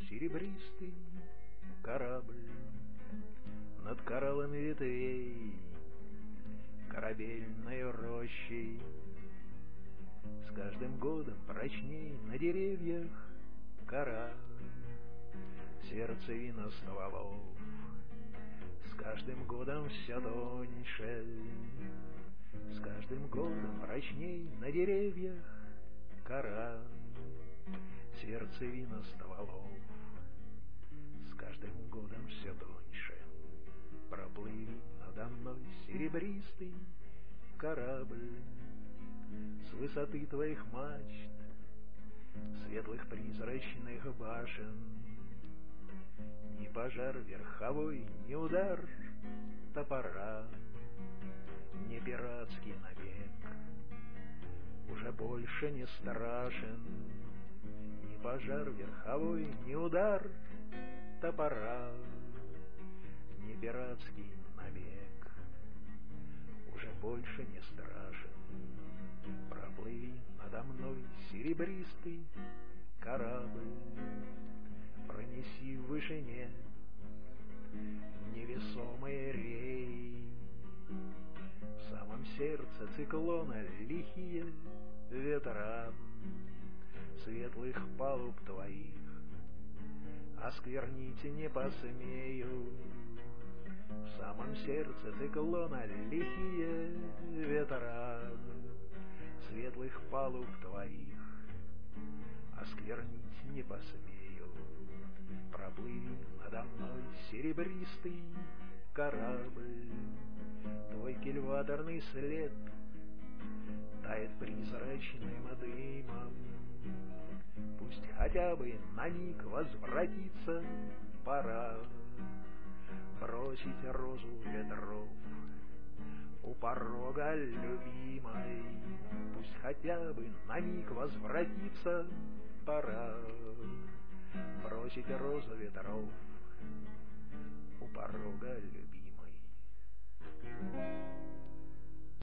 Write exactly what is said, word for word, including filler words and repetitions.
серебристый корабль над кораллами ветвей, корабельной рощей. С каждым годом прочней на деревьях кора, сердцевина стволов. С каждым годом все тоньше, с каждым годом прочней на деревьях кора, сердцевина стволов. С каждым годом все тоньше. Проплыви надо мной, серебристый корабль, с высоты твоих мачт, светлых призрачных башен. Ни пожар верховой, ни удар топора, ни пиратский набег уже больше не страшен. Ни пожар верховой, ни удар топора, ни пиратский набег уже больше не страшен. Проплыви надо мной, серебристый корабль, пронеси в вышине невесомые реи. В самом сердце циклона лихие ветра светлых палуб твоих осквернить не посмею. В самом сердце циклона лихие ветра светлых палуб твоих осквернить не посмею. Проплыви надо мной, серебристый корабль, твой кильваторный след тает призрачным дымом. Пусть хотя бы на миг возвратиться пора, бросить розу ветров у порога любимой. Пусть хотя бы на миг возвратиться пора, бросить розу ветров у порога любимой.